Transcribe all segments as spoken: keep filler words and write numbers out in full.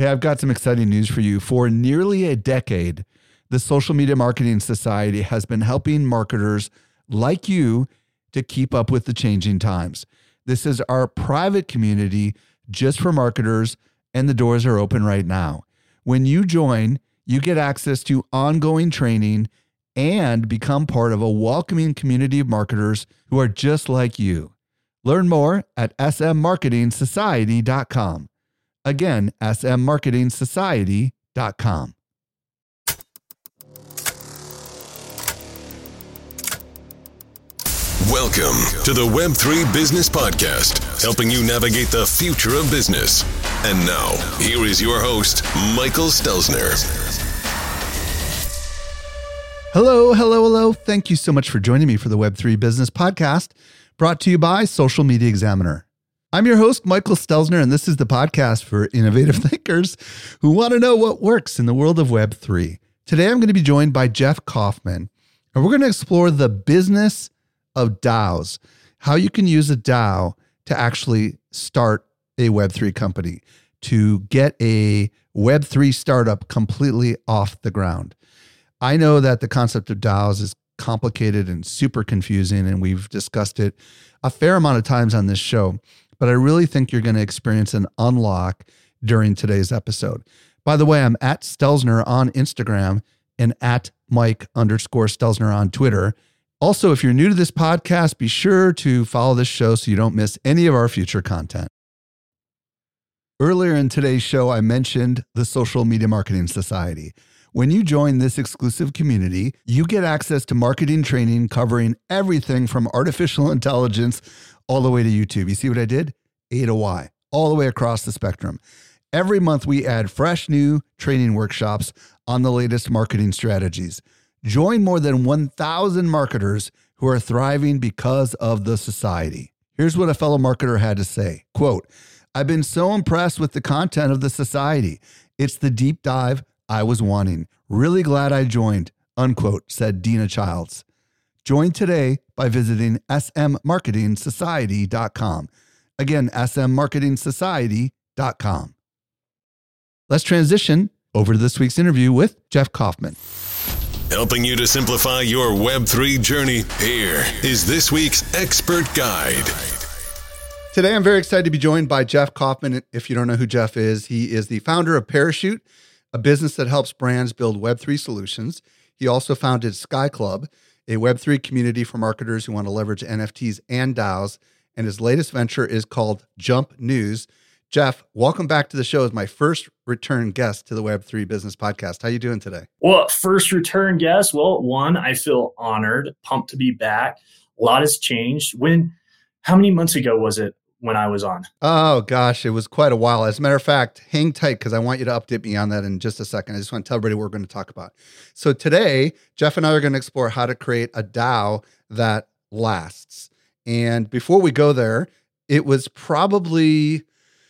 Hey, I've got some exciting news for you. For nearly a decade, the Social Media Marketing Society has been helping marketers like you to keep up with the changing times. This is our private community just for marketers, and the doors are open right now. When you join, you get access to ongoing training and become part of a welcoming community of marketers who are just like you. Learn more at s m marketing society dot com. Again, s m marketing society dot com. Welcome to the Web three Business Podcast, helping you navigate the future of business. And now, here is your host, Michael Stelzner. Hello, hello, hello. Thank you so much for joining me for the Web three Business Podcast, brought to you by Social Media Examiner. I'm your host, Michael Stelzner, and this is the podcast for innovative thinkers who want to know what works in the world of Web three. Today, I'm going to be joined by Jeff Kaufman, and we're going to explore the business of DAOs, how you can use a DAO to actually start a Web three company, to get a Web three startup completely off the ground. I know that the concept of DAOs is complicated and super confusing, and we've discussed it a fair amount of times on this show, but I really think you're going to experience an unlock during today's episode. By the way, I'm at Stelzner on Instagram and at Mike underscore Stelzner on Twitter. Also, if you're new to this podcast, be sure to follow this show so you don't miss any of our future content. Earlier in today's show, I mentioned the Social Media Marketing Society. When you join this exclusive community, you get access to marketing training covering everything from artificial intelligence all the way to YouTube. You see what I did? A to Y, all the way across the spectrum. Every month, we add fresh new training workshops on the latest marketing strategies. Join more than one thousand marketers who are thriving because of the society. Here's what a fellow marketer had to say. Quote, "I've been so impressed with the content of the society. It's the deep dive I was wanting. Really glad I joined," unquote, said Dina Childs. Join today by visiting s m marketing society dot com. Again, s m marketing society dot com. Let's transition over to this week's interview with Jeff Kaufman. Helping you to simplify your Web three journey, here is this week's expert guide. Today, I'm very excited to be joined by Jeff Kaufman. If you don't know who Jeff is, he is the founder of Parachute, a business that helps brands build Web three solutions. He also founded Sky Club, a Web three community for marketers who want to leverage N F Ts and DAOs. And his latest venture is called Jump News. Jeff, welcome back to the show as my first return guest to the Web three Business Podcast. How you doing today? Well, first return guest. Well, one, I feel honored, pumped to be back. A lot has changed. When, how many months ago was it when I was on? Oh, gosh, it was quite a while. As a matter of fact, hang tight because I want you to update me on that in just a second. I just want to tell everybody what we're going to talk about. So today, Jeff and I are going to explore how to create a DAO that lasts. And before we go there, it was probably,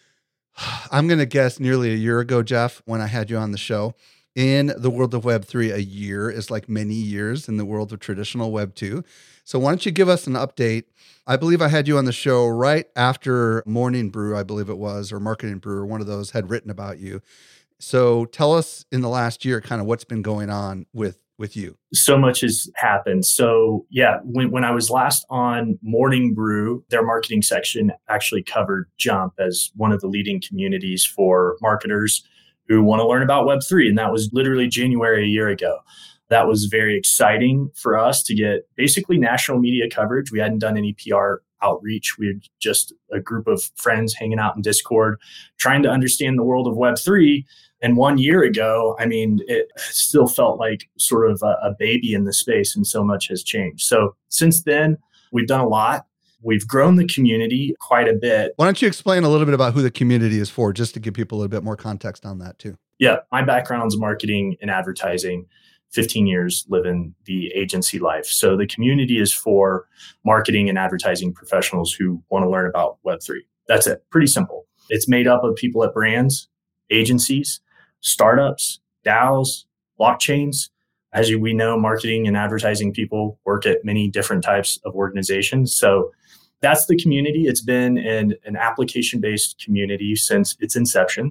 I'm going to guess nearly a year ago, Jeff, when I had you on the show. In the world of Web three, a year is like many years in the world of traditional Web two. So why don't you give us an update? I believe I had you on the show right after Morning Brew, I believe it was, or Marketing Brew, or one of those had written about you. So tell us in the last year kind of what's been going on with, with you. So much has happened. So yeah, when, when I was last on Morning Brew, their marketing section actually covered Jump as one of the leading communities for marketers who want to learn about Web three. And that was literally January a year ago. That was very exciting for us to get basically national media coverage. We hadn't done any P R outreach. We had just a group of friends hanging out in Discord, trying to understand the world of Web three. And one year ago, I mean, it still felt like sort of a, a baby in the space, and so much has changed. So since then, we've done a lot. We've grown the community quite a bit. Why don't you explain a little bit about who the community is for, just to give people a little bit more context on that too? Yeah, my background's marketing and advertising. fifteen years living the agency life. So the community is for marketing and advertising professionals who want to learn about Web three. That's it. Pretty simple. It's made up of people at brands, agencies, startups, DAOs, blockchains. As you, we know, marketing and advertising people work at many different types of organizations. So that's the community. It's been an, an application-based community since its inception.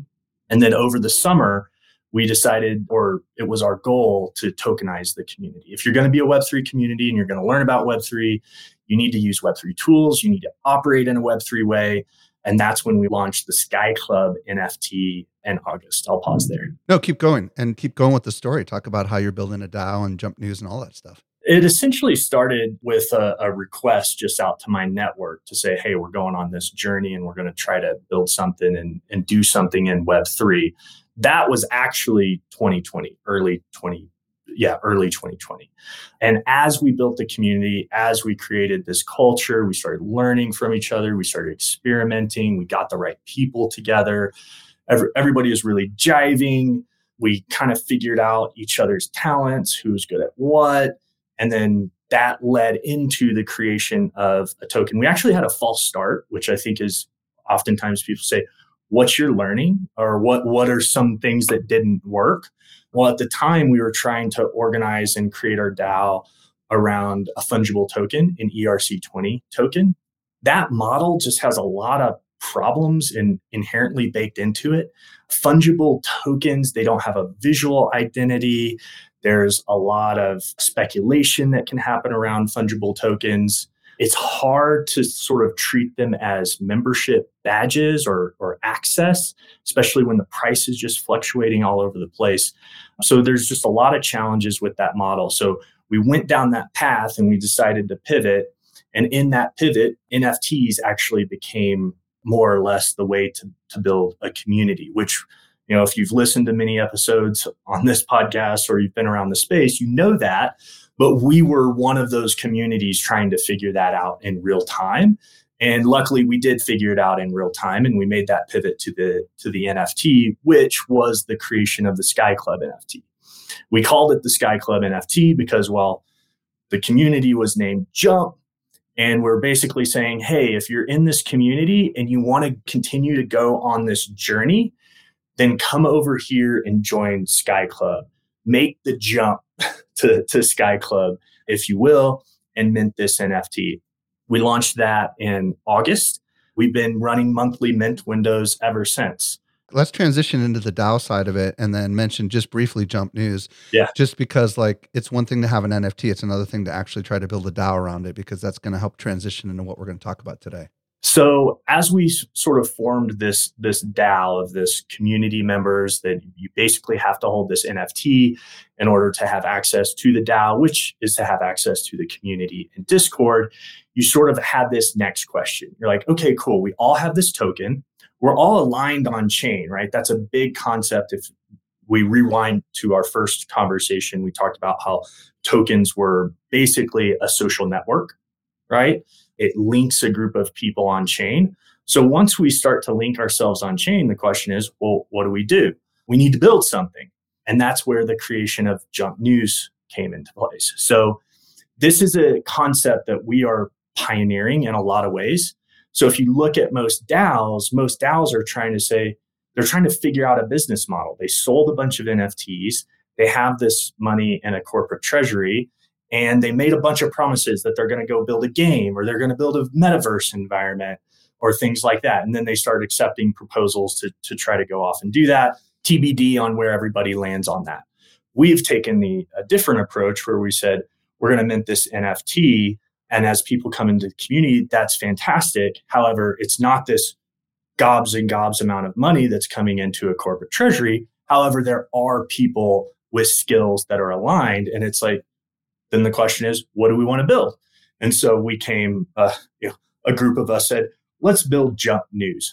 And then over the summer, we decided, or it was our goal, to tokenize the community. If you're going to be a Web three community and you're going to learn about Web three, you need to use Web three tools. You need to operate in a Web three way. And that's when we launched the Sky Club N F T in August. I'll pause there. No, keep going and keep going with the story. Talk about how you're building a DAO and Jump News and all that stuff. It essentially started with a, a request just out to my network to say, hey, we're going on this journey and we're going to try to build something and, and do something in Web three. That was actually twenty twenty, early twenty, yeah, early twenty twenty. And as we built the community, as we created this culture, we started learning from each other. We started experimenting. We got the right people together. Every, everybody is really jiving. We kind of figured out each other's talents, who's good at what. And then that led into the creation of a token. We actually had a false start, which I think is oftentimes people say, what's your learning, or what, what are some things that didn't work? Well, at the time, we were trying to organize and create our DAO around a fungible token, an E R C twenty token. That model just has a lot of problems in, inherently baked into it. Fungible tokens, they don't have a visual identity. There's a lot of speculation that can happen around fungible tokens. It's hard to sort of treat them as membership badges or, or access, especially when the price is just fluctuating all over the place. So there's just a lot of challenges with that model. So we went down that path and we decided to pivot. And in that pivot, N F Ts actually became more or less the way to, to build a community, which, you know, if you've listened to many episodes on this podcast or you've been around the space, you know that. But we were one of those communities trying to figure that out in real time. And luckily, we did figure it out in real time. And we made that pivot to the to the N F T, which was the creation of the Sky Club N F T. We called it the Sky Club N F T because, well, the community was named Jump. And we're basically saying, hey, if you're in this community and you want to continue to go on this journey, then come over here and join Sky Club. Make the jump to, to Sky Club, if you will, and mint this N F T. We launched that in August. We've been running monthly mint windows ever since. Let's transition into the DAO side of it and then mention just briefly Jump News. Yeah. Just because like it's one thing to have an N F T, it's another thing to actually try to build a DAO around it, because that's going to help transition into what we're going to talk about today. So as we sort of formed this, this DAO of this community members that you basically have to hold this N F T in order to have access to the DAO, which is to have access to the community in Discord, you sort of had this next question. You're like, okay, cool. We all have this token. We're all aligned on chain, right? That's a big concept. If we rewind to our first conversation, we talked about how tokens were basically a social network, right? It links a group of people on chain. So once we start to link ourselves on chain, the question is, well, what do we do? We need to build something. And that's where the creation of Jump News came into place. So this is a concept that we are pioneering in a lot of ways. So if you look at most DAOs, most DAOs are trying to say, they're trying to figure out a business model. They sold a bunch of N F Ts. They have this money in a corporate treasury, and they made a bunch of promises that they're going to go build a game or they're going to build a metaverse environment or things like that. And then they start accepting proposals to, to try to go off and do that. T B D on where everybody lands on that. We've taken the a different approach where we said, we're going to mint this N F T. And as people come into the community, that's fantastic. However, it's not this gobs and gobs amount of money that's coming into a corporate treasury. However, there are people with skills that are aligned. And it's like, then the question is, what do we want to build? And so we came, uh, you know, a group of us said, let's build Jump News.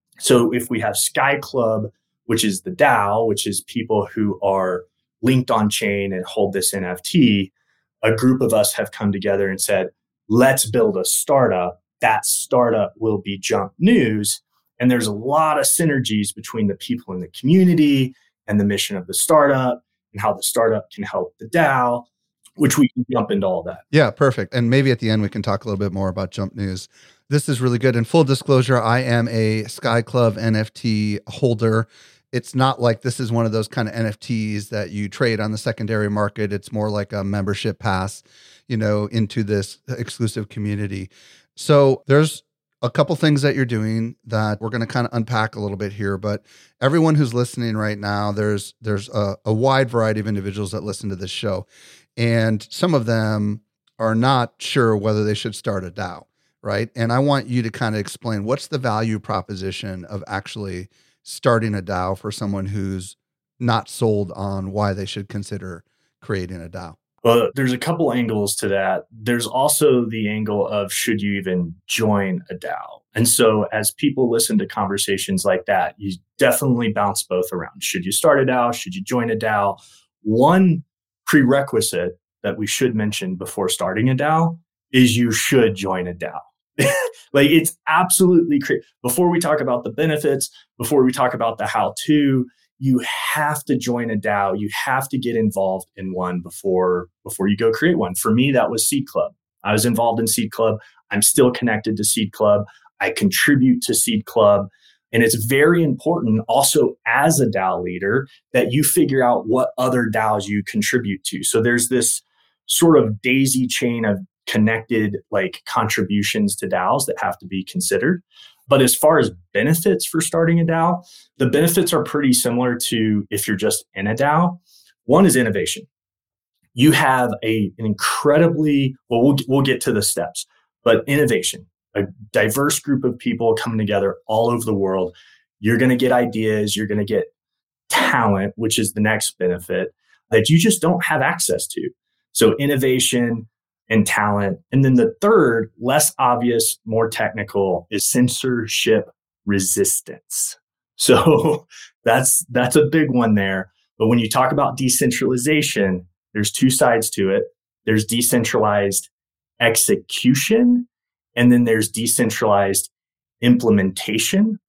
So if we have Sky Club, which is the DAO, which is people who are linked on chain and hold this N F T, a group of us have come together and said, let's build a startup. That startup will be Jump News. And there's a lot of synergies between the people in the community and the mission of the startup and how the startup can help the DAO, which we can jump into all that. Yeah, perfect. And maybe at the end, we can talk a little bit more about Jump News. This is really good. And full disclosure, I am a Sky Club N F T holder. It's not like this is one of those kind of N F Ts that you trade on the secondary market. It's more like a membership pass, you know, into this exclusive community. So there's a couple things that you're doing that we're going to kind of unpack a little bit here, but everyone who's listening right now, there's there's a, a wide variety of individuals that listen to this show, and some of them are not sure whether they should start a DAO, right? And I want you to kind of explain what's the value proposition of actually starting a DAO for someone who's not sold on why they should consider creating a DAO. Well, there's a couple angles to that. There's also the angle of should you even join a DAO? And so as people listen to conversations like that, you definitely bounce both around. Should you start a DAO? Should you join a DAO? One prerequisite that we should mention before starting a DAO is you should join a DAO. Like it's absolutely crazy. Before we talk about the benefits, before we talk about the how-to, you have to join a DAO. You have to get involved in one before, before you go create one. For me, that was Seed Club. I was involved in Seed Club. I'm still connected to Seed Club. I contribute to Seed Club. And it's very important also as a DAO leader that you figure out what other DAOs you contribute to. So there's this sort of daisy chain of connected like contributions to DAOs that have to be considered. But as far as benefits for starting a DAO, the benefits are pretty similar to if you're just in a DAO. One is innovation. You have a, an incredibly, well, well, we'll get to the steps, but innovation, a diverse group of people coming together all over the world. You're going to get ideas, you're going to get talent, which is the next benefit that you just don't have access to. So innovation and talent. And then the third, less obvious, more technical, is censorship resistance. So that's that's a big one there. But when you talk about decentralization, there's two sides to it. There's decentralized execution, and then there's decentralized implementation,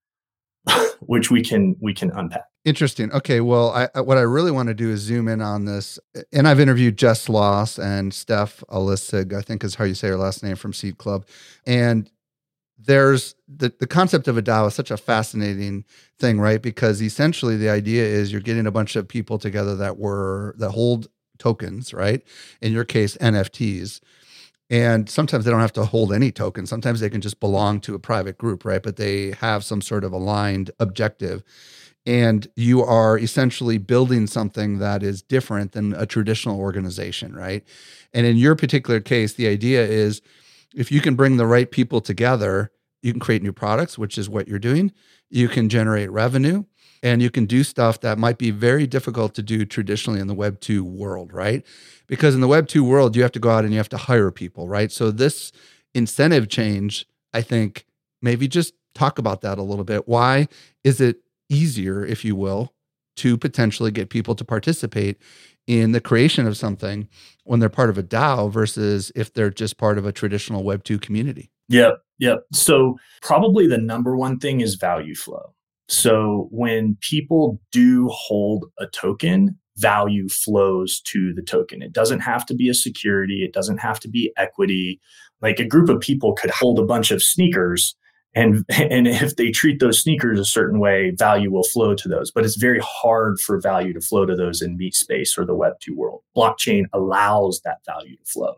which we can we can unpack. Interesting. Okay. Well, I, what I really want to do is zoom in on this. And I've interviewed Jess Loss and Steph Alisig, I think is how you say her last name, from Seed Club. And there's the, the concept of a DAO is such a fascinating thing, right? Because essentially the idea is you're getting a bunch of people together that were, that hold tokens, right? In your case, N F Ts. And sometimes they don't have to hold any tokens. Sometimes they can just belong to a private group, right? But they have some sort of aligned objective. And you are essentially building something that is different than a traditional organization, right? And in your particular case, the idea is if you can bring the right people together, you can create new products, which is what you're doing. You can generate revenue, and you can do stuff that might be very difficult to do traditionally in the Web two world, right? Because in the Web two world, you have to go out and you have to hire people, right? So this incentive change, I think, maybe just talk about that a little bit. Why is it easier, if you will, to potentially get people to participate in the creation of something when they're part of a DAO versus if they're just part of a traditional Web two community? Yep, yep. So probably the number one thing is value flow. So when people do hold a token, value flows to the token. It doesn't have to be a security. It doesn't have to be equity. Like a group of people could hold a bunch of sneakers, and and if they treat those sneakers a certain way, value will flow to those. But it's very hard for value to flow to those in meat space or the Web two world. Blockchain allows that value to flow.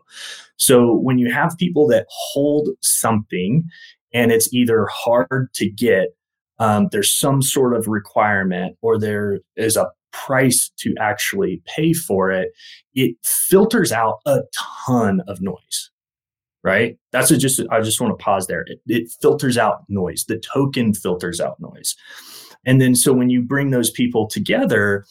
So when you have people that hold something and it's either hard to get, um, there's some sort of requirement, or there is a price to actually pay for it, it filters out a ton of noise. Right? That's a just, I just want to pause there. It, it filters out noise. The token filters out noise. And then, so when you bring those people together,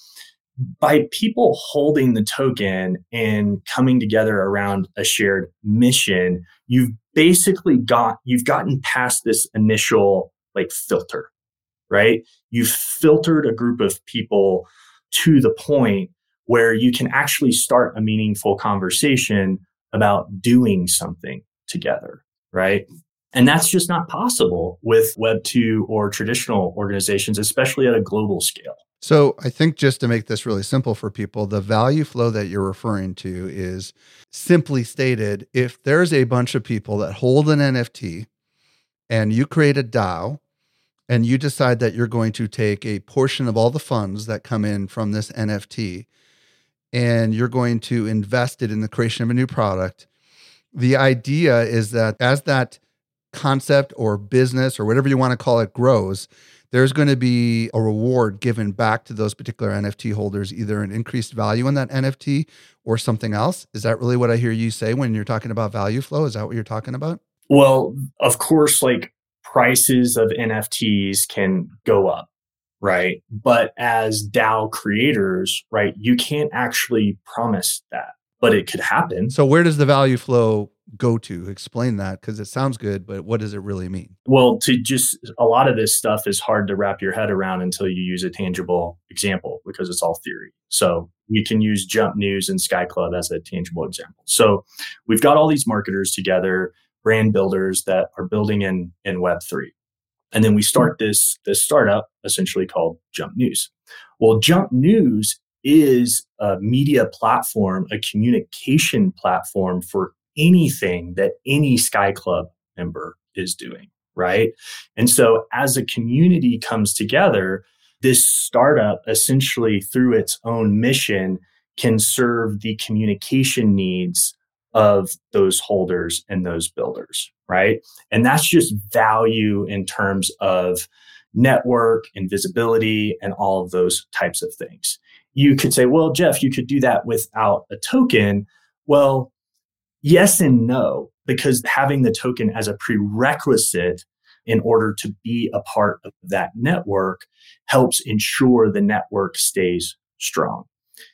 by people holding the token and coming together around a shared mission, you've basically got, you've gotten past this initial like filter, right? You've filtered a group of people to the point where you can actually start a meaningful conversation about doing something together, right? And that's just not possible with Web two or traditional organizations, especially at a global scale. So I think just to make this really simple for people, the value flow that you're referring to is simply stated, if there's a bunch of people that hold an N F T and you create a DAO and you decide that you're going to take a portion of all the funds that come in from this N F T and you're going to invest it in the creation of a new product. The idea is that as that concept or business or whatever you want to call it grows, there's going to be a reward given back to those particular N F T holders, either an increased value in that N F T or something else. Is that really what I hear you say when you're talking about value flow? Is that what you're talking about? Well, of course, like prices of N F Ts can go up, right? But as DAO creators, right, you can't actually promise that, but it could happen. So where does the value flow go to? Explain that, because it sounds good, but what does it really mean? Well, to just a lot of this stuff is hard to wrap your head around until you use a tangible example, because it's all theory. So we can use Jump News and Sky Club as a tangible example. So we've got all these marketers together, brand builders that are building in, in Web three. And then we start this, this startup essentially called Jump News. Well, Jump News is a media platform, a communication platform for anything that any Sky Club member is doing, right? And so as a community comes together, this startup essentially through its own mission can serve the communication needs of those holders and those builders, right? And that's just value in terms of network and visibility and all of those types of things. You could say, well, Jeff, you could do that without a token. Well, yes and no, because having the token as a prerequisite in order to be a part of that network helps ensure the network stays strong.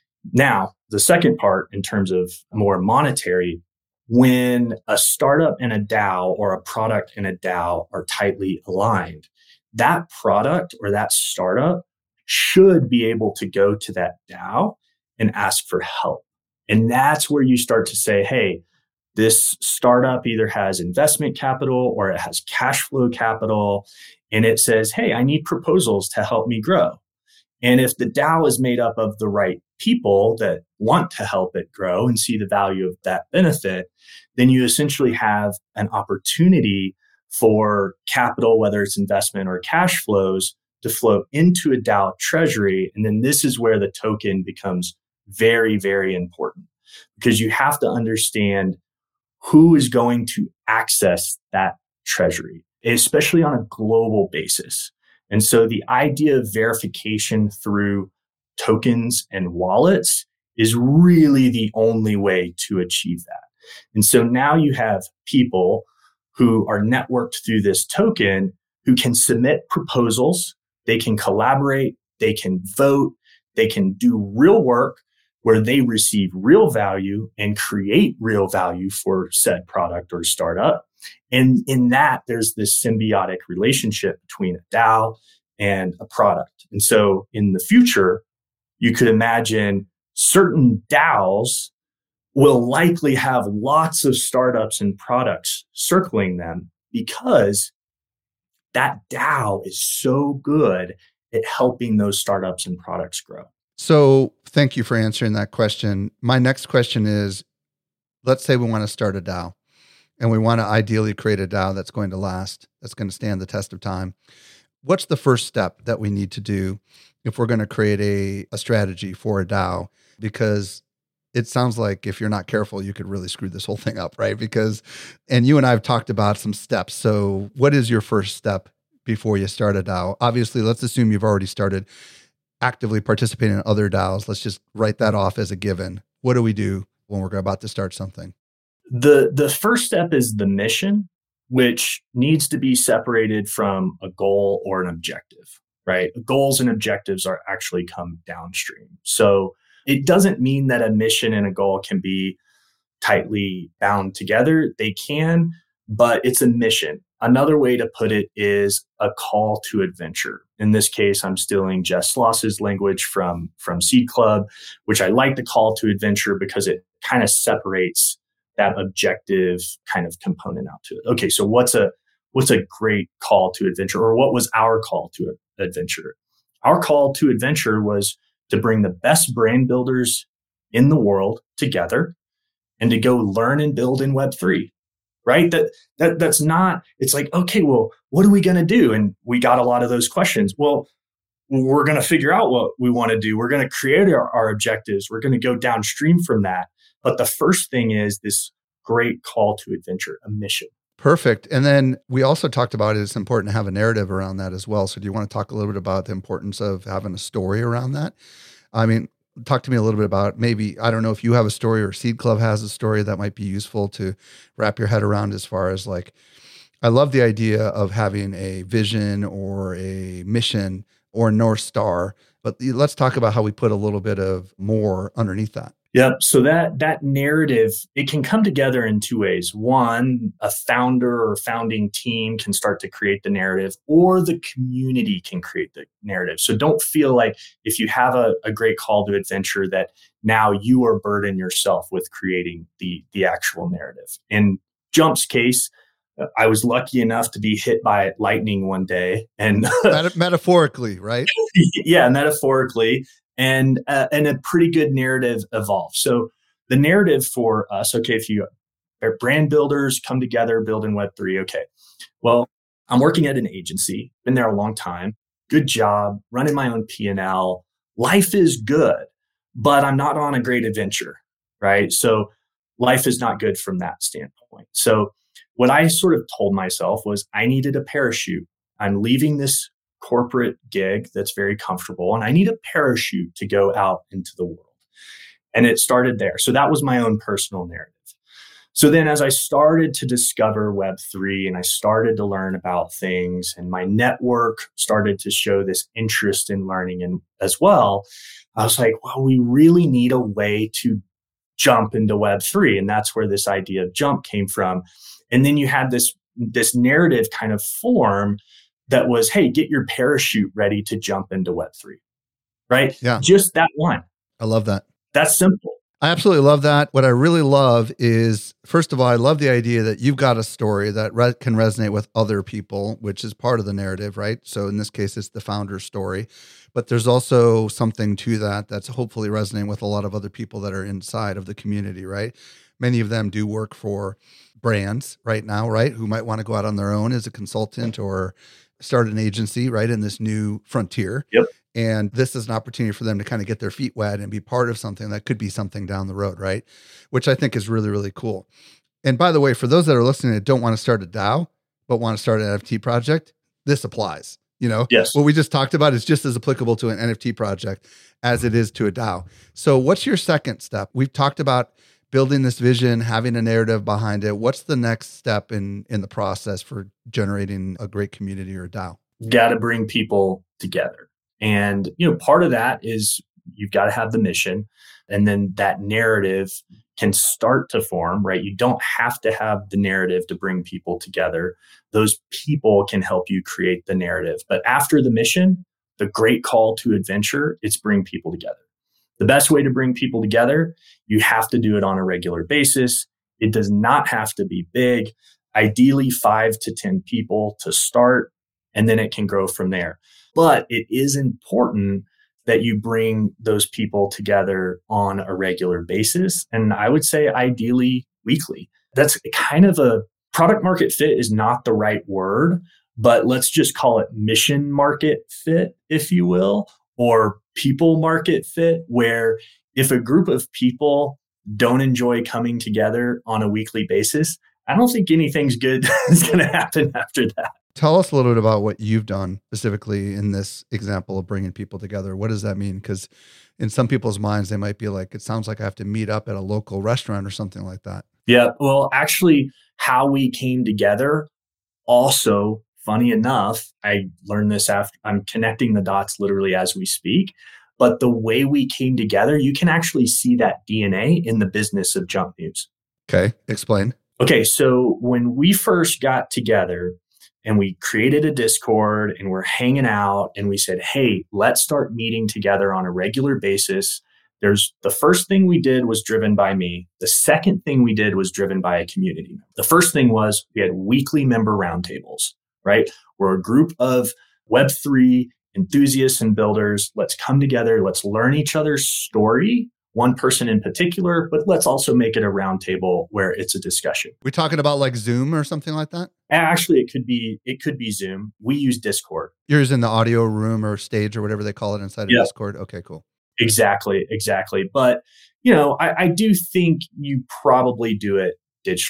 Now, the second part in terms of more monetary, when a startup and a DAO or a product and a DAO are tightly aligned, that product or that startup should be able to go to that DAO and ask for help. And that's where you start to say, hey, this startup either has investment capital or it has cash flow capital. And it says, hey, I need proposals to help me grow. And if the DAO is made up of the right people that want to help it grow and see the value of that benefit, then you essentially have an opportunity for capital, whether it's investment or cash flows, to flow into a DAO treasury. And then this is where the token becomes very, very important, because you have to understand who is going to access that treasury, especially on a global basis. And so the idea of verification through tokens and wallets is really the only way to achieve that. And so now you have people who are networked through this token who can submit proposals, they can collaborate, they can vote, they can do real work where they receive real value and create real value for said product or startup. And in that, there's this symbiotic relationship between a DAO and a product. And so in the future, you could imagine certain DAOs will likely have lots of startups and products circling them because that DAO is so good at helping those startups and products grow. So thank you for answering that question. My next question is, let's say we want to start a DAO and we want to ideally create a DAO that's going to last, that's going to stand the test of time. What's the first step that we need to do if we're going to create a, a strategy for a DAO? Because it sounds like if you're not careful, you could really screw this whole thing up, right? Because, and you and I have talked about some steps. So what is your first step before you start a DAO? Obviously, let's assume you've already started actively participating in other DAOs. Let's just write that off as a given. What do we do when we're about to start something? The, the first step is the mission, which needs to be separated from a goal or an objective, right? Goals and objectives are actually come downstream. So it doesn't mean that a mission and a goal can be tightly bound together. They can, but it's a mission. Another way to put it is a call to adventure. In this case, I'm stealing Jeff Sloss's language from, from Seed Club, which I like the call to adventure because it kind of separates that objective kind of component out to it. Okay, so what's a what's a great call to adventure, or what was our call to adventure? Our call to adventure was to bring the best brand builders in the world together and to go learn and build in Web three. Right? That that that's not, it's like, okay, well, what are we going to do? And we got a lot of those questions. Well, we're going to figure out what we want to do. We're going to create our, our objectives. We're going to go downstream from that. But the first thing is this great call to adventure, a mission. Perfect. And then we also talked about it's important to have a narrative around that as well. So do you want to talk a little bit about the importance of having a story around that? I mean, talk to me a little bit about maybe, I don't know if you have a story or Seed Club has a story that might be useful to wrap your head around as far as like, I love the idea of having a vision or a mission or North Star, but let's talk about how we put a little bit of more underneath that. Yep. So that that narrative, it can come together in two ways. One, a founder or founding team can start to create the narrative, or the community can create the narrative. So don't feel like if you have a, a great call to adventure that now you are burdened yourself with creating the, the actual narrative. In Jump's case, I was lucky enough to be hit by lightning one day, and Meta- metaphorically, right? yeah, metaphorically. And uh, and a pretty good narrative evolved. So the narrative for us, okay, if you are brand builders come together, building Web three, okay. Well, I'm working at an agency, been there a long time, good job, running my own P and L. Life is good, but I'm not on a great adventure, right? So life is not good from that standpoint. So what I sort of told myself was I needed a parachute. I'm leaving this corporate gig that's very comfortable, and I need a parachute to go out into the world. And it started there. So that was my own personal narrative. So then as I started to discover Web three and I started to learn about things, and my network started to show this interest in learning and as well, I was like, well, we really need a way to jump into Web three. And that's where this idea of Jump came from. And then you had this, this narrative kind of form that was, hey, get your parachute ready to jump into Web three, right? Yeah. Just that one. I love that. That's simple. I absolutely love that. What I really love is, first of all, I love the idea that you've got a story that re- can resonate with other people, which is part of the narrative, right? So in this case, it's the founder's story. But there's also something to that that's hopefully resonating with a lot of other people that are inside of the community, right? Many of them do work for brands right now, right? Who might want to go out on their own as a consultant or start an agency, right, in this new frontier. Yep. And this is an opportunity for them to kind of get their feet wet and be part of something that could be something down the road, right? Which I think is really, really cool. And by the way, for those that are listening that don't want to start a DAO, but want to start an N F T project, this applies. You know, yes. What we just talked about is just as applicable to an N F T project as it is to a DAO. So what's your second step? We've talked about building this vision, having a narrative behind it. What's the next step in, in the process for generating a great community or a DAO? Got to bring people together. And, you know, part of that is you've got to have the mission, and then that narrative can start to form, right? You don't have to have the narrative to bring people together. Those people can help you create the narrative. But after the mission, the great call to adventure, it's bring people together. The best way to bring people together, you have to do it on a regular basis. It does not have to be big. Ideally, five to ten people to start, and then it can grow from there. But it is important that you bring those people together on a regular basis. And I would say ideally weekly. That's kind of a product market fit is not the right word, but let's just call it mission market fit, if you will, or people market fit, where if a group of people don't enjoy coming together on a weekly basis, I don't think anything's good is going to happen after that. Tell us a little bit about what you've done specifically in this example of bringing people together. What does that mean? Because in some people's minds, they might be like, it sounds like I have to meet up at a local restaurant or something like that. Yeah. Well, actually, how we came together also, funny enough, I learned this after I'm connecting the dots literally as we speak. But the way we came together, you can actually see that D N A in the business of Jump News. Okay. Explain. Okay. So when we first got together, and we created a Discord and we're hanging out and we said, hey, let's start meeting together on a regular basis. There's the first thing we did was driven by me. The second thing we did was driven by a community. The first thing was we had weekly member roundtables, right? We're a group of Web three enthusiasts and builders. Let's come together. Let's learn each other's story, one person in particular, but let's also make it a roundtable where it's a discussion. We're talking about like Zoom or something like that? Actually, it could be it could be Zoom. We use Discord. You're in the audio room or stage or whatever they call it inside of Yeah. Discord. Okay, cool. Exactly, exactly. But, you know, I, I do think you probably do it digitally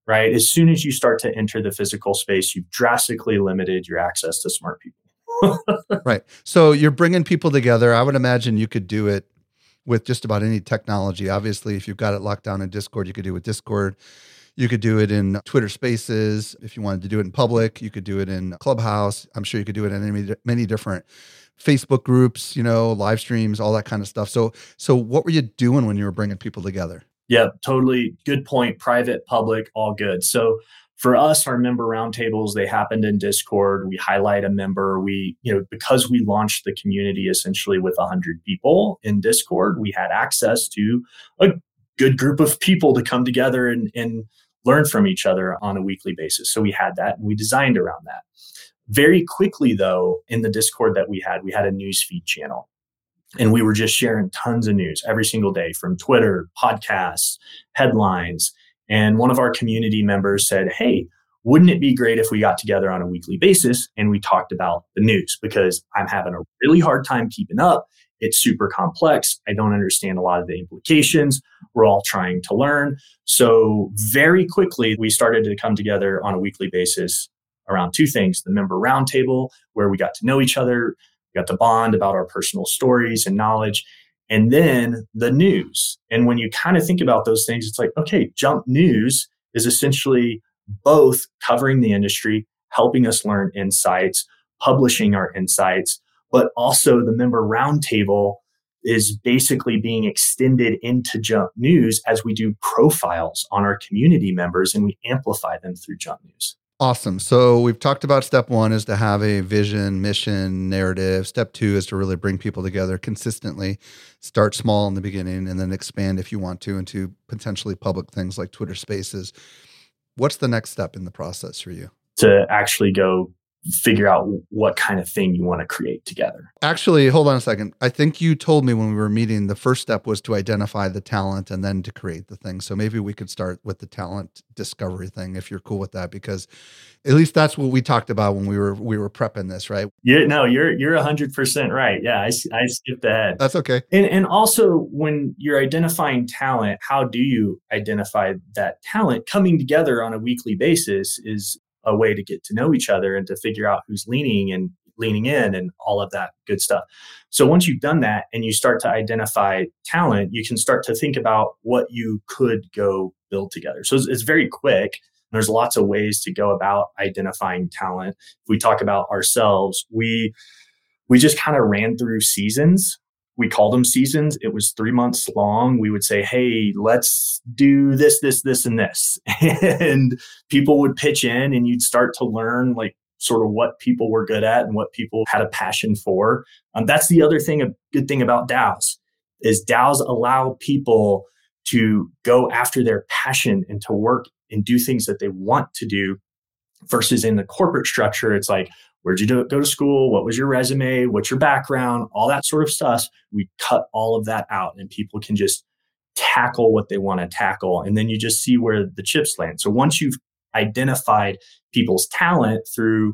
right? As soon as you start to enter the physical space, you've drastically limited your access to smart people. Right. So you're bringing people together. I would imagine you could do it with just about any technology. Obviously, if you've got it locked down in Discord, you could do it with Discord. You could do it in Twitter Spaces. If you wanted to do it in public, you could do it in Clubhouse. I'm sure you could do it in many, many different Facebook groups, you know, live streams, all that kind of stuff. So, so what were you doing when you were bringing people together? Yeah, totally. Good point. Private, public, all good. So for us, our member roundtables, they happened in Discord. We highlight a member. We, you know, because we launched the community essentially with one hundred people in Discord, we had access to a good group of people to come together and, and learn from each other on a weekly basis. So we had that and we designed around that. Very quickly, though, in the Discord that we had, we had a newsfeed channel. And we were just sharing tons of news every single day from Twitter, podcasts, headlines. And one of our community members said, hey, wouldn't it be great if we got together on a weekly basis and we talked about the news? Because I'm having a really hard time keeping up. It's super complex. I don't understand a lot of the implications. We're all trying to learn. So very quickly, we started to come together on a weekly basis around two things: the member roundtable, where we got to know each other, we got to bond about our personal stories and knowledge, and then the news. And when you kind of think about those things, it's like, okay, Jump News is essentially both covering the industry, helping us learn insights, publishing our insights, but also the member roundtable is basically being extended into Jump News as we do profiles on our community members and we amplify them through Jump News. Awesome. So we've talked about step one is to have a vision, mission, narrative. Step two is to really bring people together consistently. Start small in the beginning and then expand if you want to into potentially public things like Twitter Spaces. What's the next step in the process for you? To actually go figure out what kind of thing you want to create together. Actually, hold on a second. I think you told me when we were meeting, the first step was to identify the talent and then to create the thing. So maybe we could start with the talent discovery thing, if you're cool with that, because at least that's what we talked about when we were we were prepping this, right? Yeah, no, you're you're one hundred percent right. Yeah, I, I skipped ahead. That's okay. And and also when you're identifying talent, how do you identify that talent? Coming together on a weekly basis is a way to get to know each other and to figure out who's leaning and leaning in and all of that good stuff. So once you've done that and you start to identify talent, you can start to think about what you could go build together. So it's, it's very quick. There's lots of ways to go about identifying talent. If we talk about ourselves, we we just kind of ran through seasons. We called them seasons. It was three months long. We would say, hey, let's do this, this, this, and this. And people would pitch in and you'd start to learn like sort of what people were good at and what people had a passion for. Um, that's the other thing, a good thing about DAOs is DAOs allow people to go after their passion and to work and do things that they want to do versus in the corporate structure. It's like, where'd you do, go to school? What was your resume? What's your background? All that sort of stuff. We cut all of that out and people can just tackle what they want to tackle. And then you just see where the chips land. So once you've identified people's talent through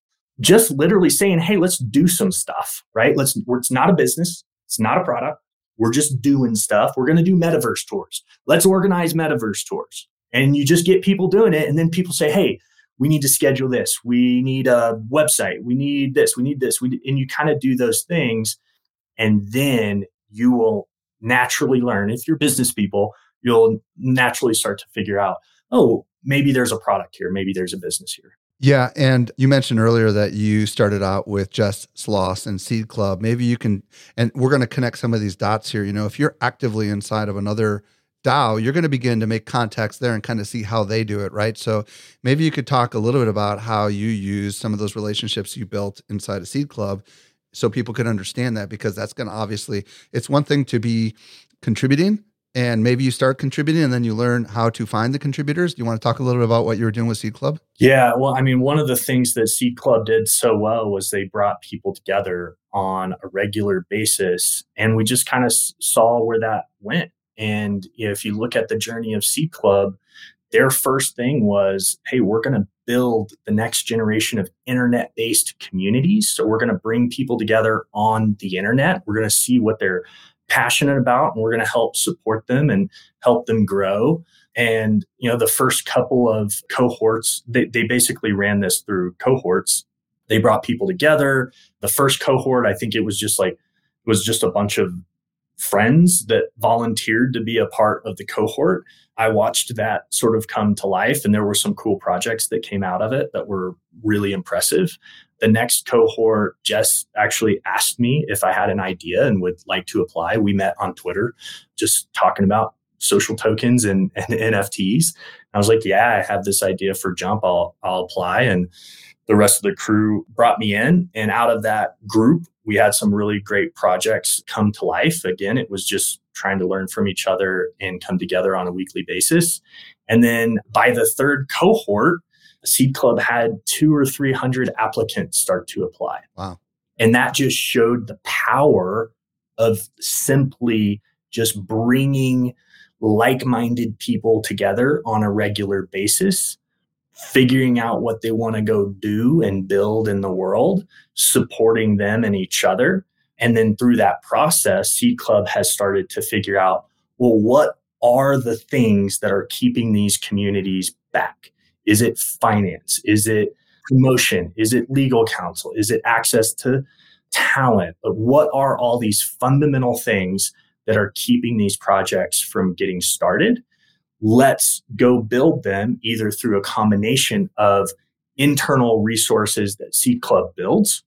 just literally saying, hey, let's do some stuff, right? Let's, it's not a business. It's not a product. We're just doing stuff. We're going to do metaverse tours. Let's organize metaverse tours. And you just get people doing it. And then people say, hey, we need to schedule this. We need a website. We need this. We need this. We, and you kind of do those things. And then you will naturally learn. If you're business people, you'll naturally start to figure out, oh, maybe there's a product here. Maybe there's a business here. Yeah. And you mentioned earlier that you started out with Jess Sloss and Seed Club. Maybe you can, and we're going to connect some of these dots here. You know, if you're actively inside of another DAO, you're going to begin to make contacts there and kind of see how they do it, right? So maybe you could talk a little bit about how you use some of those relationships you built inside of Seed Club so people can understand that, because that's going to obviously, it's one thing to be contributing and maybe you start contributing and then you learn how to find the contributors. Do you want to talk a little bit about what you were doing with Seed Club? Yeah, well, I mean, one of the things that Seed Club did so well was they brought people together on a regular basis and we just kind of saw where that went. And if you look at the journey of Seed Club, their first thing was, hey, we're going to build the next generation of internet-based communities. So we're going to bring people together on the internet. We're going to see what their passionate about, and we're going to help support them and help them grow. And, you know, the first couple of cohorts, they, they basically ran this through cohorts. They brought people together. The first cohort, I think it was just like, it was just a bunch of friends that volunteered to be a part of the cohort. I watched that sort of come to life, and there were some cool projects that came out of it that were really impressive. The next cohort, Jess actually asked me if I had an idea and would like to apply. We met on Twitter, just talking about social tokens and, and N F Ts. I was like, yeah, I have this idea for Jump. I'll, I'll apply. And the rest of the crew brought me in. And out of that group, we had some really great projects come to life. Again, it was just trying to learn from each other and come together on a weekly basis. And then by the third cohort, Seed Club had two or three hundred applicants start to apply. Wow. And that just showed the power of simply just bringing like-minded people together on a regular basis, figuring out what they want to go do and build in the world, supporting them and each other. And then through that process, Seed Club has started to figure out, well, what are the things that are keeping these communities back? Is it finance? Is it promotion? Is it legal counsel? Is it access to talent? But what are all these fundamental things that are keeping these projects from getting started? Let's go build them either through a combination of internal resources that Seed Club builds,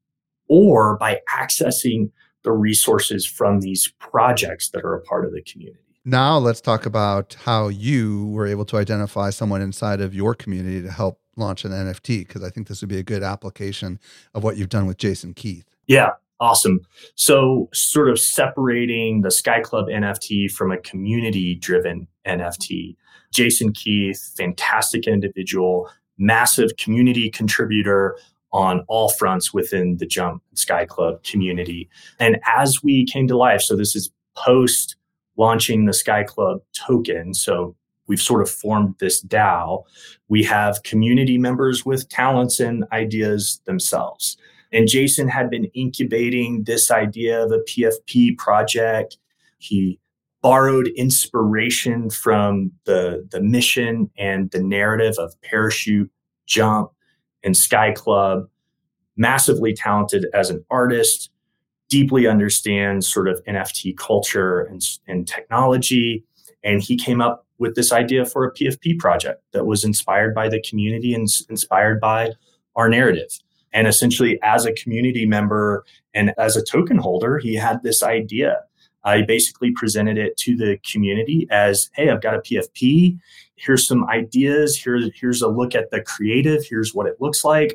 or by accessing the resources from these projects that are a part of the community. Now let's talk about how you were able to identify someone inside of your community to help launch an N F T, because I think this would be a good application of what you've done with Jason Keith. Yeah, awesome. So sort of separating the Sky Club N F T from a community-driven N F T. Jason Keith, fantastic individual, massive community contributor on all fronts within the Jump Sky Club community. And as we came to life, so this is post launching the Sky Club token. So we've sort of formed this DAO. We have community members with talents and ideas themselves. And Jason had been incubating this idea of a P F P project. He borrowed inspiration from the, the mission and the narrative of Parachute, Jump, and Sky Club. Massively talented as an artist, deeply understands sort of N F T culture and, and technology. And he came up with this idea for a P F P project that was inspired by the community and inspired by our narrative. And essentially, as a community member and as a token holder, he had this idea. I basically presented it to the community as, hey, I've got a P F P. Here's some ideas. Here, here's a look at the creative. Here's what it looks like.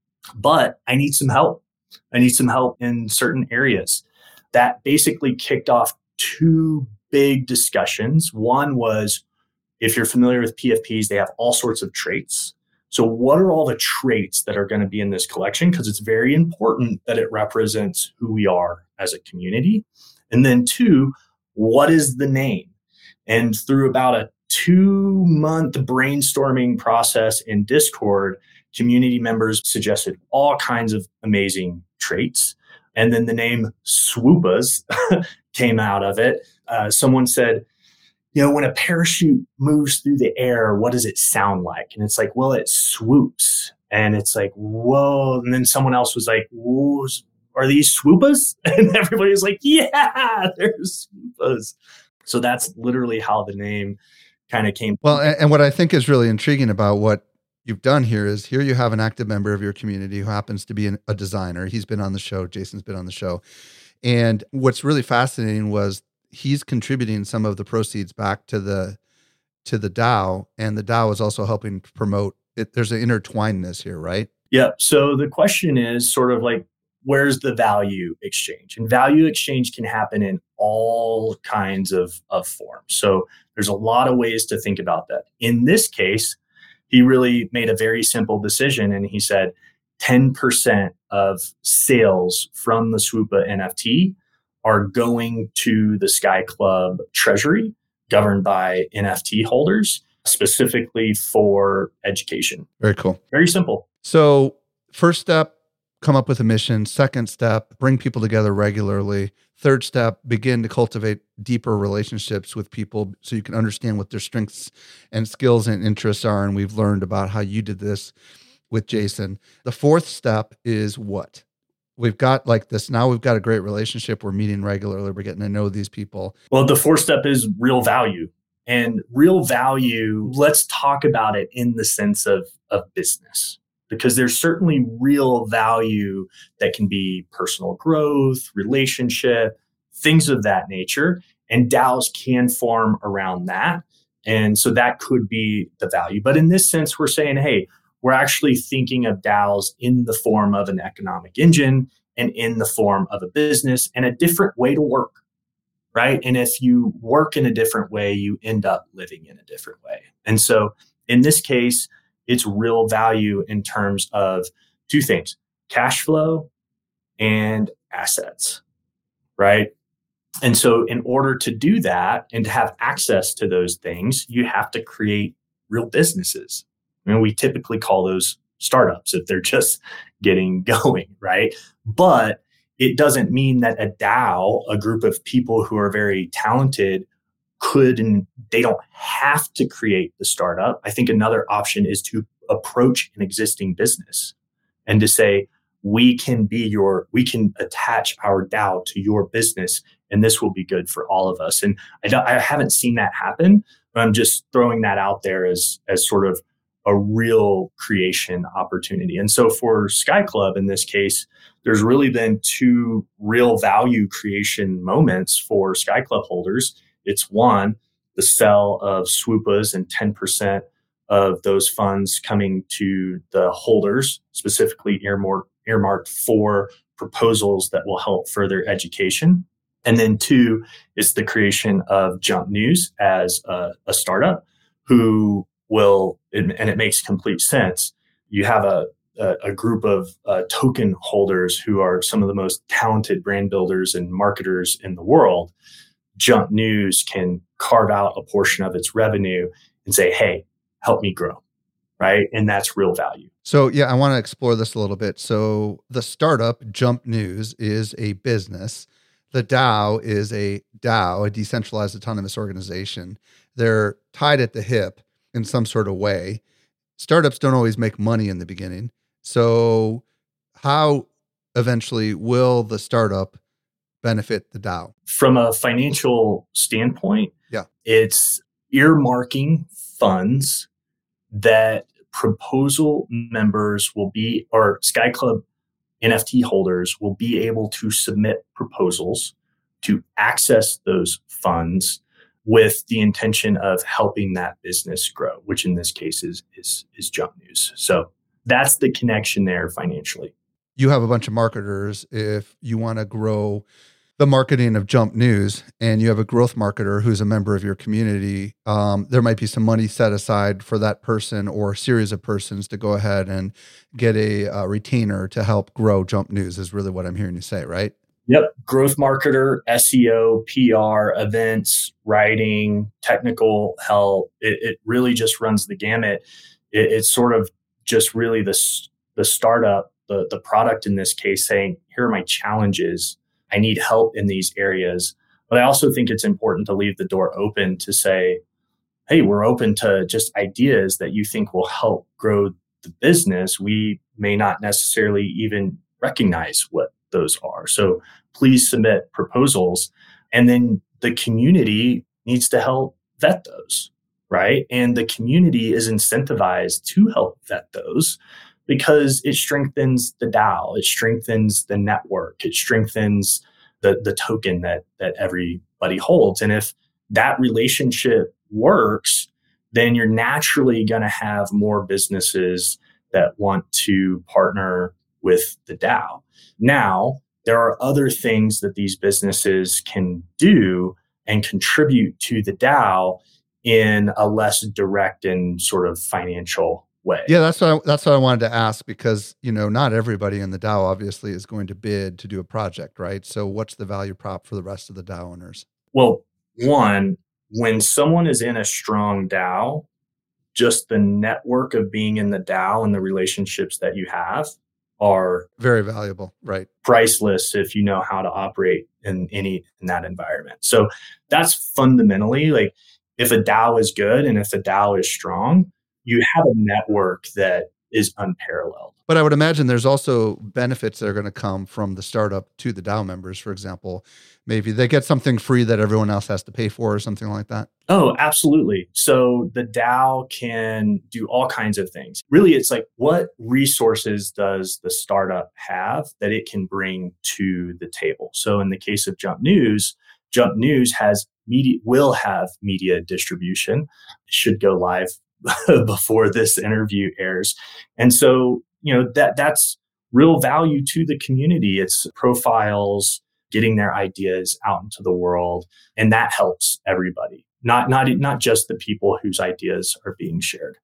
But I need some help. I need some help in certain areas. That basically kicked off two big discussions. One was, if you're familiar with P F Ps, they have all sorts of traits. So what are all the traits that are going to be in this collection? Because it's very important that it represents who we are as a community. And then two, what is the name? And through about a two-month brainstorming process in Discord, community members suggested all kinds of amazing traits. And then the name Swoopas came out of it. Uh, someone said, you know, when a parachute moves through the air, what does it sound like? And it's like, well, it swoops. And it's like, whoa. And then someone else was like, whoa, are these Swoopas? And everybody was like, yeah, they're Swoopas. So that's literally how the name kind of came. Well, and, and what I think is really intriguing about what you've done here is here you have an active member of your community who happens to be an, a designer. He's been on the show. Jason's been on the show. And what's really fascinating was he's contributing some of the proceeds back to the to the DAO, and the DAO is also helping promote it. There's an intertwinedness here, right? Yeah. So the question is sort of like, where's the value exchange? And value exchange can happen in all kinds of, of forms. So there's a lot of ways to think about that. In this case, he really made a very simple decision, and he said ten percent of sales from the Swoopa N F T are going to the Sky Club treasury governed by N F T holders, specifically for education. Very cool. Very simple. So first step, come up with a mission. Second step, bring people together regularly. Third step, begin to cultivate deeper relationships with people so you can understand what their strengths and skills and interests are. And we've learned about how you did this with Jason. The fourth step is what? We've got like this, now we've got a great relationship. We're meeting regularly. We're getting to know these people. Well, the fourth step is real value. And real value, let's talk about it in the sense of, of business, because there's certainly real value that can be personal growth, relationship, things of that nature. And DAOs can form around that. And so that could be the value. But in this sense, we're saying, hey, we're actually thinking of DAOs in the form of an economic engine and in the form of a business and a different way to work. Right. And if you work in a different way, you end up living in a different way. And so in this case, it's real value in terms of two things, cash flow and assets. Right. And so in order to do that and to have access to those things, you have to create real businesses. I mean, we typically call those startups if they're just getting going. Right. But it doesn't mean that a DAO, a group of people who are very talented, could and they don't have to create the startup. I think another option is to approach an existing business and to say, we can be your, we can attach our DAO to your business, and this will be good for all of us. And I, don't, I haven't seen that happen, but I'm just throwing that out there as, as sort of a real creation opportunity. And so for Sky Club, in this case, there's really been two real value creation moments for Sky Club holders. It's one, the sale of Swoopas and ten percent of those funds coming to the holders, specifically earmarked, earmarked for proposals that will help further education. And then two is the creation of Jump News as a, a startup who will, and it makes complete sense. You have a, a, a group of uh, token holders who are some of the most talented brand builders and marketers in the world. Jump News can carve out a portion of its revenue and say, hey, help me grow, right? And that's real value. So yeah, I want to explore this a little bit. So the startup Jump News is a business. The DAO is a DAO, a decentralized autonomous organization. They're tied at the hip in some sort of way. Startups don't always make money in the beginning. So how eventually will the startup benefit the DAO? From a financial standpoint, yeah, it's earmarking funds that proposal members will be, or Sky Club N F T holders will be able to submit proposals to access those funds with the intention of helping that business grow, which in this case is, is, is Jump News. So that's the connection there financially. You have a bunch of marketers. If you want to grow the marketing of Jump News and you have a growth marketer who's a member of your community, um, there might be some money set aside for that person or a series of persons to go ahead and get a, a retainer to help grow Jump News is really what I'm hearing you say, right? Yep. Growth marketer, S E O, P R, events, writing, technical help. It, it really just runs the gamut. It, it's sort of just really the, the startup, the, the product in this case saying, here are my challenges. I need help in these areas. But I also think it's important to leave the door open to say, hey, we're open to just ideas that you think will help grow the business. We may not necessarily even recognize what those are. So please submit proposals. And then the community needs to help vet those, right? And the community is incentivized to help vet those because it strengthens the DAO, it strengthens the network, it strengthens the, the token that, that everybody holds. And if that relationship works, then you're naturally going to have more businesses that want to partner with the DAO. Now, there are other things that these businesses can do and contribute to the DAO in a less direct and sort of financial way. Yeah, that's what I, that's what I wanted to ask because, you know, not everybody in the DAO obviously is going to bid to do a project, right? So what's the value prop for the rest of the DAO owners? Well, one, when someone is in a strong DAO, just the network of being in the DAO and the relationships that you have are very valuable, right? Priceless if you know how to operate in any in that environment. So that's fundamentally like if a DAO is good and if a DAO is strong, you have a network that is unparalleled. But I would imagine there's also benefits that are going to come from the startup to the DAO members. For example, maybe they get something free that everyone else has to pay for or something like that. Oh, absolutely. So the DAO can do all kinds of things. Really, it's like, what resources does the startup have that it can bring to the table? So in the case of Jump News, Jump News has media, will have media distribution. It should go live before this interview airs. And so, you know, that that's real value to the community. It's profiles, getting their ideas out into the world. And that helps everybody, not, not, not just the people whose ideas are being shared.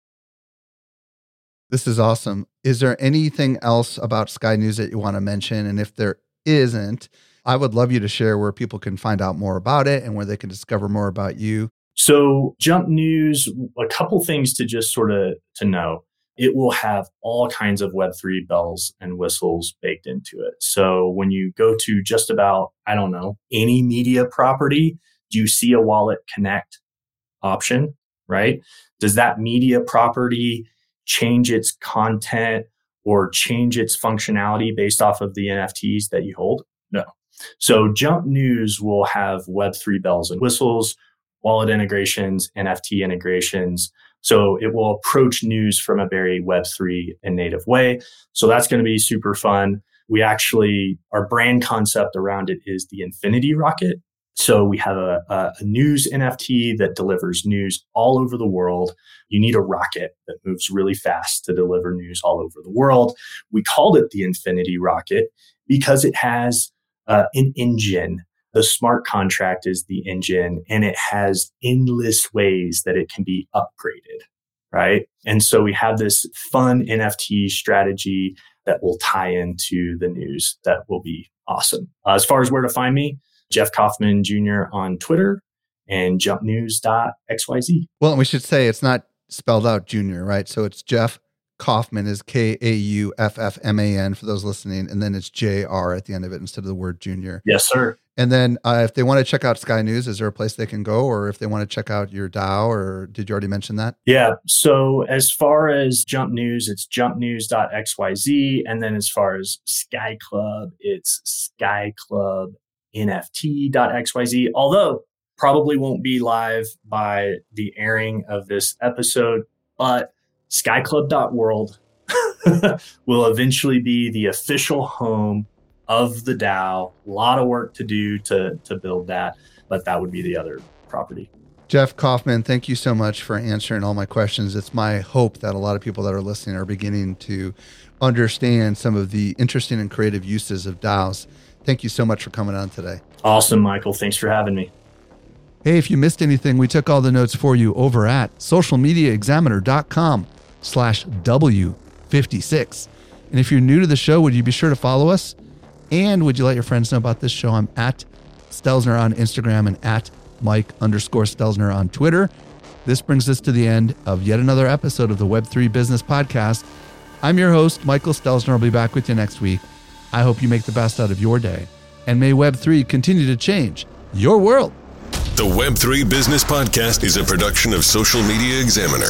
This is awesome. Is there anything else about Sky News that you want to mention? And if there isn't, I would love you to share where people can find out more about it and where they can discover more about you. So Jump News, a couple things to just sort of to know. It will have all kinds of Web three bells and whistles baked into it. So when you go to just about, I don't know, any media property, do you see a Wallet Connect option, right? Does that media property change its content or change its functionality based off of the N F Ts that you hold? No. So Jump News will have Web three bells and whistles, wallet integrations, N F T integrations. So it will approach news from a very Web three and native way. So that's going to be super fun. We actually, our brand concept around it is the Infinity Rocket. So we have a, a, a news N F T that delivers news all over the world. You need a rocket that moves really fast to deliver news all over the world. We called it the Infinity Rocket because it has uh, an engine. The smart contract is the engine, and it has endless ways that it can be upgraded, right? And so we have this fun N F T strategy that will tie into the news that will be awesome. Uh, as far as where to find me, Jeff Kaufman Junior on Twitter and jump news dot x y z. Well, and we should say it's not spelled out Junior, right? So it's Jeff Kaufman is K A U F F M A N for those listening. And then it's J R at the end of it instead of the word Junior. Yes, sir. And then uh, if they want to check out Sky News, is there a place they can go? Or if they want to check out your DAO, or did you already mention that? Yeah. So as far as Jump News, it's jump news dot x y z. And then as far as Sky Club, it's sky club N F T dot x y z. Although probably won't be live by the airing of this episode, but sky club dot world will eventually be the official home of the DAO. A lot of work to do to, to build that, but that would be the other property. Jeff Kaufman, thank you so much for answering all my questions. It's my hope that a lot of people that are listening are beginning to understand some of the interesting and creative uses of DAOs. Thank you so much for coming on today. Awesome, Michael. Thanks for having me. Hey, if you missed anything, we took all the notes for you over at social media examiner dot com slash W fifty-six. And if you're new to the show, would you be sure to follow us? And would you let your friends know about this show? I'm at Stelzner on Instagram and at Mike underscore Stelzner on Twitter. This brings us to the end of yet another episode of the Web three Business Podcast. I'm your host, Michael Stelzner. I'll be back with you next week. I hope you make the best out of your day. And may Web three continue to change your world. The Web three Business Podcast is a production of Social Media Examiner.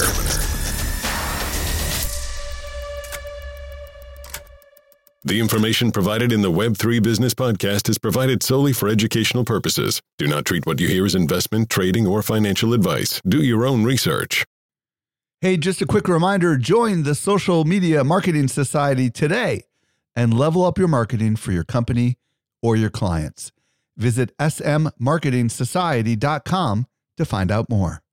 The information provided in the Web three Business Podcast is provided solely for educational purposes. Do not treat what you hear as investment, trading, or financial advice. Do your own research. Hey, just a quick reminder, join the Social Media Marketing Society today and level up your marketing for your company or your clients. Visit s m marketing society dot com to find out more.